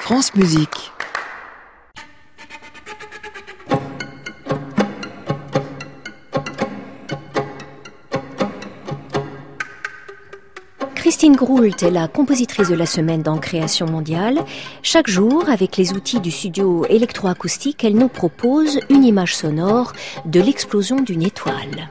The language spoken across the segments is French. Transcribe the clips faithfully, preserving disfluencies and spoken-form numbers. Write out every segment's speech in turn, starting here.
France Musique. Christine Groult est la compositrice de la semaine dans Création mondiale. Chaque jour, avec les outils du studio électroacoustique, elle nous propose une image sonore de l'explosion d'une étoile.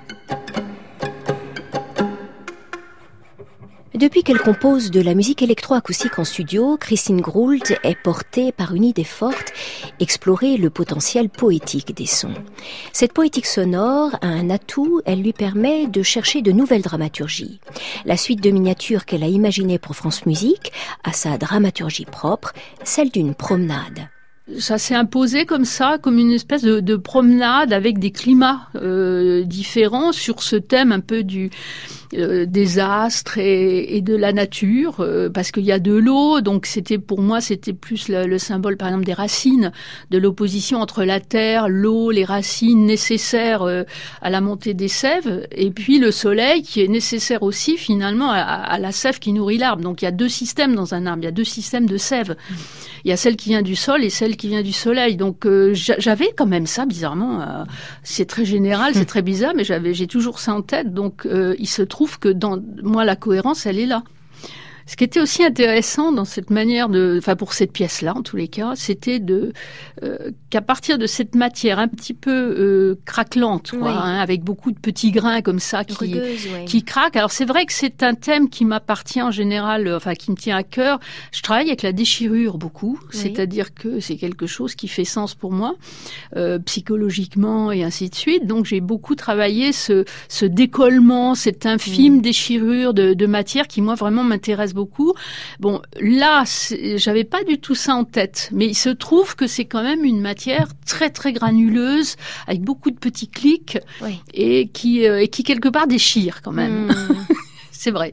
Depuis qu'elle compose de la musique électroacoustique en studio, Christine Groult est portée par une idée forte, explorer le potentiel poétique des sons. Cette poétique sonore a un atout, elle lui permet de chercher de nouvelles dramaturgies. La suite de miniatures qu'elle a imaginées pour France Musique a sa dramaturgie propre, celle d'une promenade. Ça s'est imposé comme ça, comme une espèce de, de promenade avec des climats euh, différents sur ce thème un peu du euh, des astres et, et de la nature, euh, parce qu'il y a de l'eau, donc c'était pour moi c'était plus le, le symbole par exemple des racines, de l'opposition entre la terre, l'eau, les racines nécessaires euh, à la montée des sèves, et puis le soleil qui est nécessaire aussi finalement à, à la sève qui nourrit l'arbre. Donc il y a deux systèmes dans un arbre, il y a deux systèmes de sève. Il y a celle qui vient du sol et celle qui vient du soleil. Donc euh, j'avais quand même ça bizarrement. Euh, c'est très général, c'est très bizarre, mais j'avais, j'ai toujours ça en tête. Donc euh, il se trouve que dans moi la cohérence, elle est là. Ce qui était aussi intéressant dans cette manière de, enfin pour cette pièce-là en tous les cas, c'était de euh, qu'à partir de cette matière un petit peu euh, craquelante, quoi, oui. hein, avec beaucoup de petits grains comme ça qui Rugueuse, oui. qui craquent. Alors c'est vrai que c'est un thème qui m'appartient en général, enfin qui me tient à cœur. Je travaille avec la déchirure beaucoup, oui. c'est-à-dire que c'est quelque chose qui fait sens pour moi euh, psychologiquement et ainsi de suite. Donc j'ai beaucoup travaillé ce ce décollement, cette infime mmh. déchirure de, de matière qui moi vraiment m'intéresse beaucoup. beaucoup. Bon, là, j'avais pas du tout ça en tête, mais il se trouve que c'est quand même une matière très très granuleuse, avec beaucoup de petits clics, oui. et qui euh, et qui quelque part déchire quand même. Mmh. C'est vrai.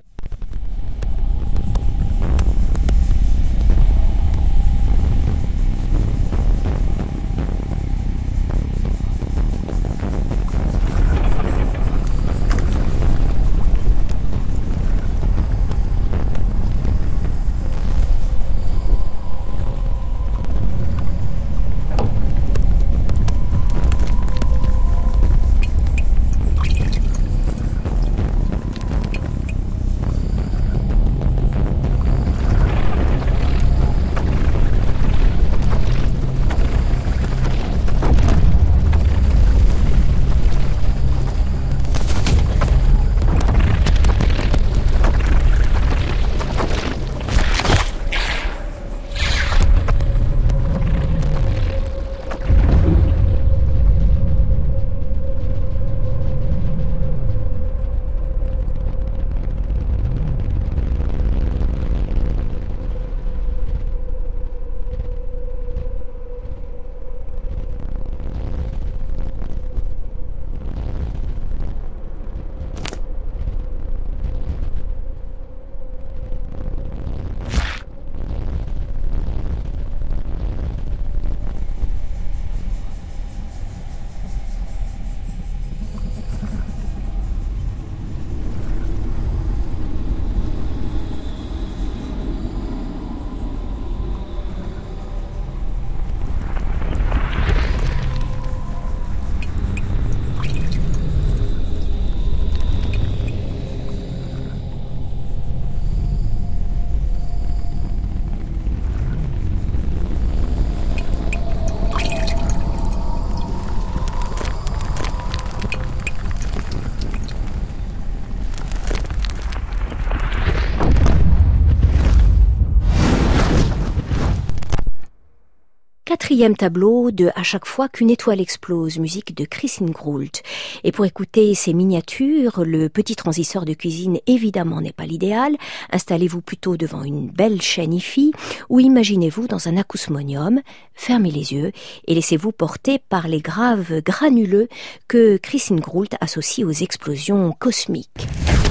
Quatrième tableau de À chaque fois qu'une étoile explose, musique de Christine Groult. Et pour écouter ces miniatures, le petit transistor de cuisine évidemment n'est pas l'idéal. Installez-vous plutôt devant une belle chaîne hi-fi ou imaginez-vous dans un acousmonium. Fermez les yeux et laissez-vous porter par les graves granuleux que Christine Groult associe aux explosions cosmiques.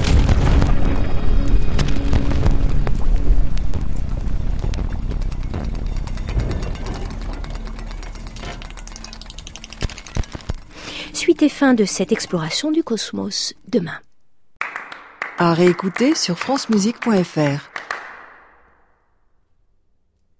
Suite et fin de cette exploration du cosmos demain. À réécouter sur francemusique point f r.